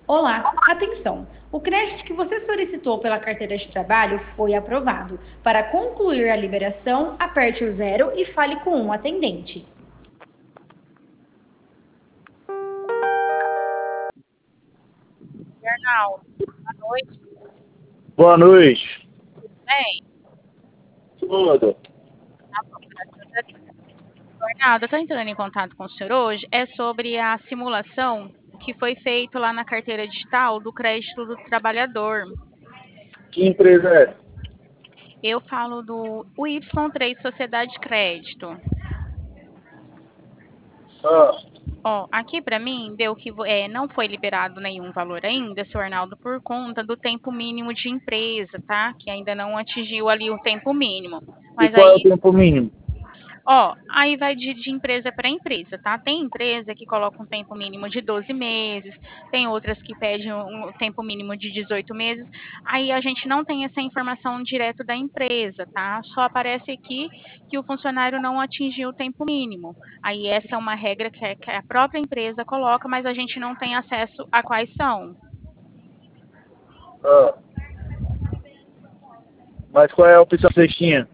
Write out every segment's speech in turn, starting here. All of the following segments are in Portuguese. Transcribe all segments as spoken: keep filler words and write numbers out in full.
Olá, atenção! O crédito que você solicitou pela carteira de trabalho foi aprovado. Para concluir a liberação, aperte o zero e fale com um atendente. Arnaldo, boa noite. Boa noite. Bem, Tudo. tá bom, graças a Deus. Arnaldo, eu estou entrando em contato com o senhor hoje, é sobre a simulação que foi feita lá na carteira digital do crédito do trabalhador. Que empresa é? Eu falo do U Y três Sociedade de Crédito. Ah, Ó, aqui para mim deu que é, não foi liberado nenhum valor ainda, seu Arnaldo, por conta do tempo mínimo de empresa, tá? Que ainda não atingiu ali o tempo mínimo. e Mas qual é o aí tempo mínimo? Ó, aí vai de, de empresa para empresa, tá? Tem empresa que coloca um tempo mínimo de doze meses, tem outras que pedem um tempo mínimo de dezoito meses. Aí a gente não tem essa informação direto da empresa, tá? Só aparece aqui que o funcionário não atingiu o tempo mínimo. Aí essa é uma regra que, é, que a própria empresa coloca, mas a gente não tem acesso a quais são. Ah, mas qual é a opção que vocês tinham?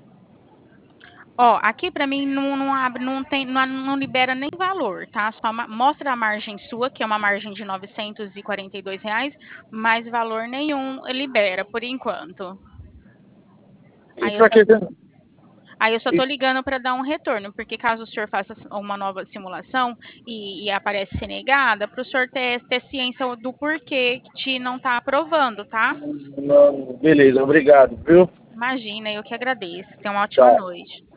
Ó, aqui para mim não, não abre, não tem, não, não libera nem valor, tá? Só ma- mostra a margem sua, que é uma margem de novecentos e quarenta e dois reais, mas valor nenhum libera por enquanto. E Aí eu pra só, que você... aí eu só tô e- ligando para dar um retorno, porque caso o senhor faça uma nova simulação e, e aparece ser negada, para o senhor ter, ter ciência do porquê que não tá aprovando, tá? Não, beleza, obrigado, viu? Imagina, eu que agradeço. Tenha uma ótima Tá. noite.